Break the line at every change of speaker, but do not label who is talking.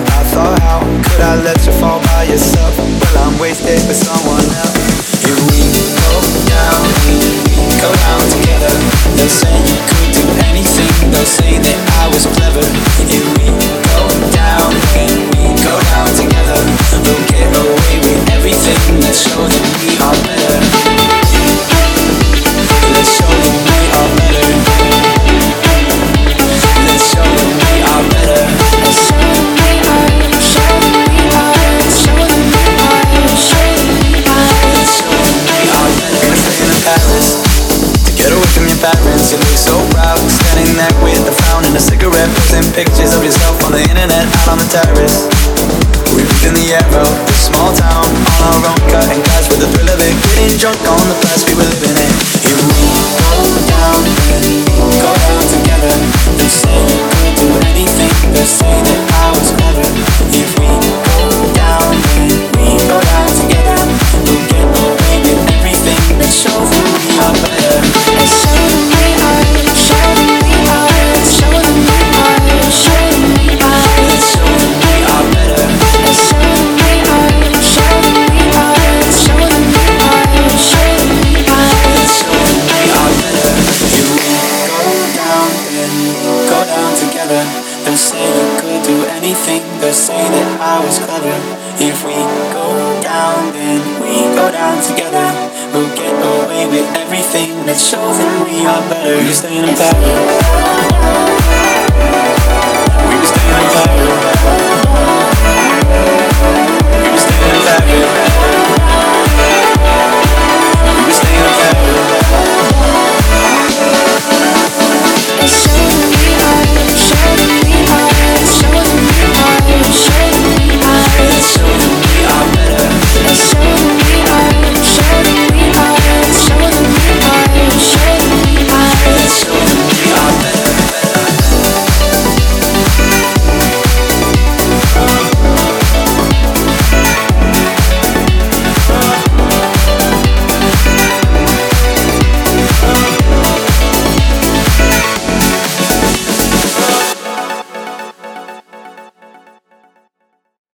I thought, how could I let you fall by yourself? Well, I'm wasted with someone else. If we go down, we go down together. They'll say you could do anything. They'll say that I was clever. If we go down, then we go down together. We'll get away with everything. Let's show them we are better. Let's show them we are better. Let's show them we are better. Let's show them we are. Show them we are. Show them we are. Show them we are. Let's show them we are better. We're staying in Paris to get away from your parents. You look so proud, standing there with a frown and a cigarette, posting pictures of yourself on the internet, out on the terrace. We breathe in the air of this small town, on our own, cutting glass with the thrill of it, getting drunk on the past we were living in. If we go down, then we go down together. They say you could do anything. They say that I was clever. If we go down, then we go down together. We'll get away with everything. Let's show them we are better. Let's show them we are. Show them we are. Show them we are. Show them we are. Let's show them we are better. Let's show them we are. Show them we are. Show them we are. Show them we are. Let's show them we are better. If we go down, then we go down together. They'll say you could do anything. They'll say that I was clever. If we go down, then we go down together. We'll get away with everything. Let's show them we are better. We were staying in Paris. We were staying in Paris.